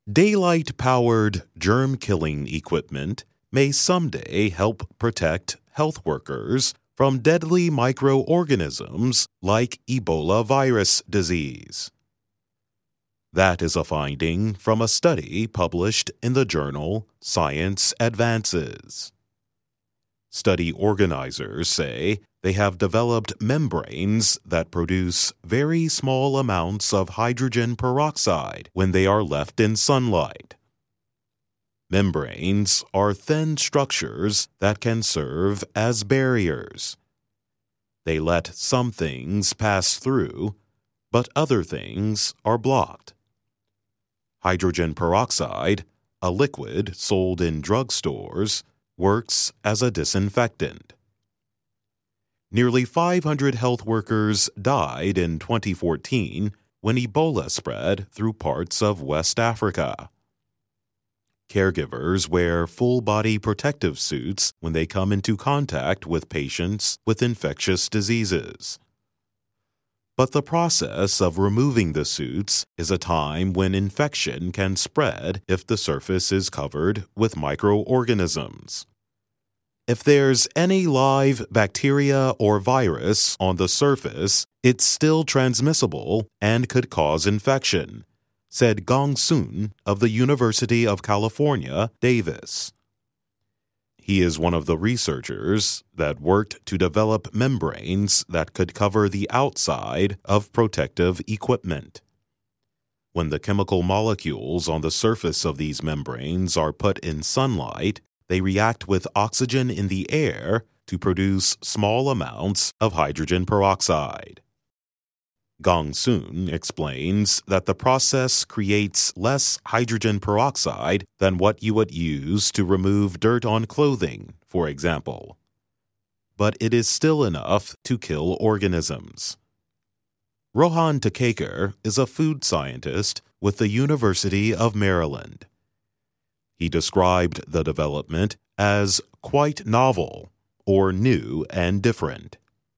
Daylight-powered germ-killing equipment may someday help protect health workers from deadly microorganisms like Ebola virus disease. That is a finding from a study published in the journal Science Advances. Study organizers say they have developed membranes that produce very small amounts of hydrogen peroxide when they are left in sunlight. Membranes are thin structures that can serve as barriers. They let some things pass through, but other things are blocked. Hydrogen peroxide, a liquid sold in drugstores, works as a disinfectant. Nearly 500 health workers died in 2014 when Ebola spread through parts of West Africa. Caregivers wear full-body protective suits when they come into contact with patients with infectious diseases. But the process of removing the suits is a time when infection can spread if the surface is covered with microorganisms. If there's any live bacteria or virus on the surface, it's still transmissible and could cause infection, said Gong Sun of the University of California, Davis. He is one of the researchers that worked to develop membranes that could cover the outside of protective equipment. When the chemical molecules on the surface of these membranes are put in sunlight, they react with oxygen in the air to produce small amounts of hydrogen peroxide. Gong Sun explains that the process creates less hydrogen peroxide than what you would use to remove dirt on clothing, for example. But it is still enough to kill organisms. Rohan Takaker is a food scientist with the University of Maryland. He described the development as quite novel, or new and different.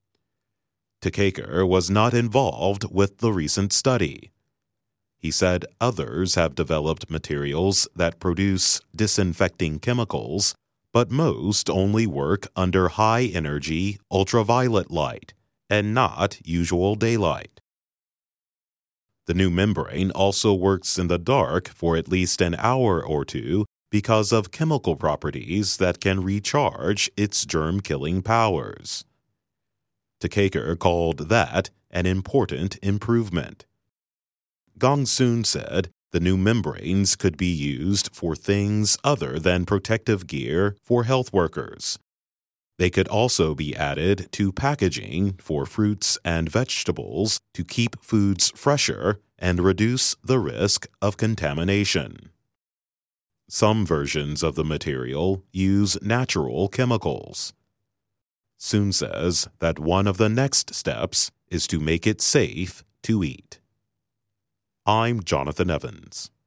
Takaker was not involved with the recent study. He said others have developed materials that produce disinfecting chemicals, but most only work under high-energy ultraviolet light and not usual daylight. The new membrane also works in the dark for at least an hour or two because of chemical properties that can recharge its germ-killing powers. Takaker called that an important improvement. Gong Sun said the new membranes could be used for things other than protective gear for health workers. They could also be added to packaging for fruits and vegetables to keep foods fresher and reduce the risk of contamination. Some versions of the material use natural chemicals. Sun says that one of the next steps is to make it safe to eat. I'm Jonathan Evans.